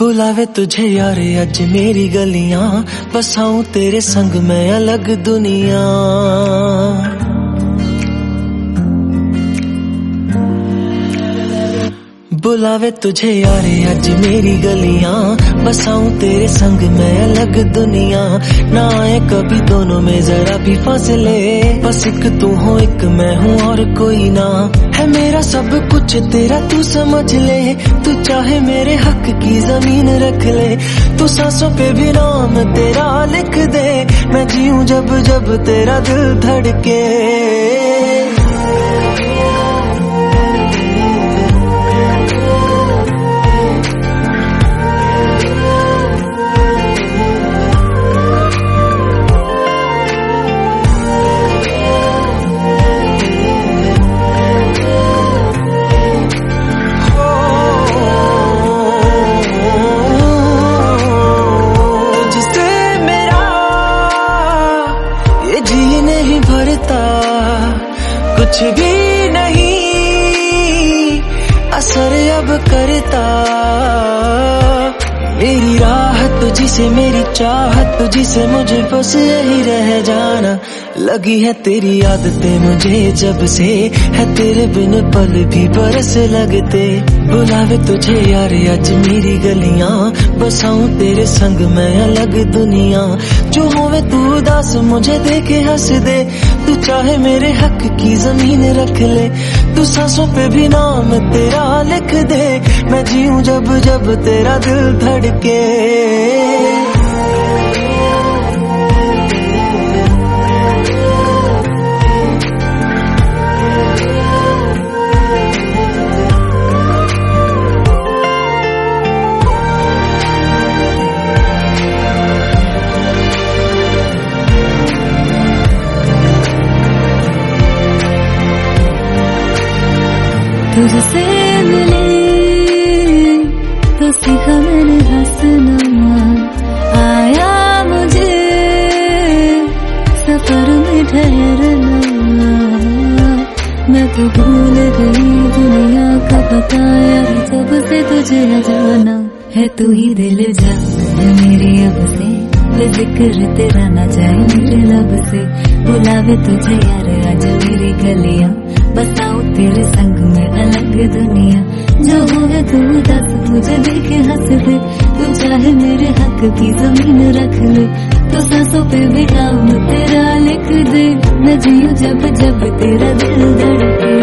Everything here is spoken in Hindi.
बुलावे तुझे यार आज मेरी गलियां, बसाऊं तेरे संग मैं अलग दुनिया। बुलावे तुझे यार आज मेरी गलियां, बसाऊं तेरे संग मैं अलग दुनिया। ना आए कभी दोनों में जरा भी फासले, बस एक तू हो एक मैं हूँ और कोई ना। है मेरा सब कुछ तेरा तू समझ ले, तू चाहे मेरे हक की जमीन रख ले। तू सांसों पे भी नाम तेरा लिख दे, मैं जीऊं जब जब तेरा दिल धड़के। कुछ भी नहीं असर अब करता, मेरी राहत तुझसे मेरी चाहत तुझसे, मुझे बस यही रह जाना। लगी है तेरी आदतें मुझे जब से, है तेरे बिन पल भी बरस लगते। बुलावे तुझे यार आज मेरी गलियां, बसाऊं तेरे संग मैं अलग दुनिया। जो होवे तू उदास मुझे देखे हंस दे, तू चाहे मेरे हक की जमीन रख ले। तू सांसों पे भी नाम तेरा लिख दे, मैं जीऊं जब जब तेरा दिल धड़के। तुझसे मिले तो सीखा मैंने हंसना, आया मुझे सफर में ठहरना। मैं तो भूल गई दुनिया का पता यार, जब से तुझे न जाना। है तू ही दिल जा मेरी अब से, जिक्र तेरा ना जाए मेरे लब से। बुलावे तुझे यार आज मेरी गलियां, बसाऊं तेरे संग में अलग दुनिया। जो होगा तू दस मुझे देखे हंस दे, तू चाहे मेरे हक की जमीन रख ले। तो सांसों पे भी नाम तेरा लिख दे, मैं जीऊं जब जब तेरा दिल धड़के।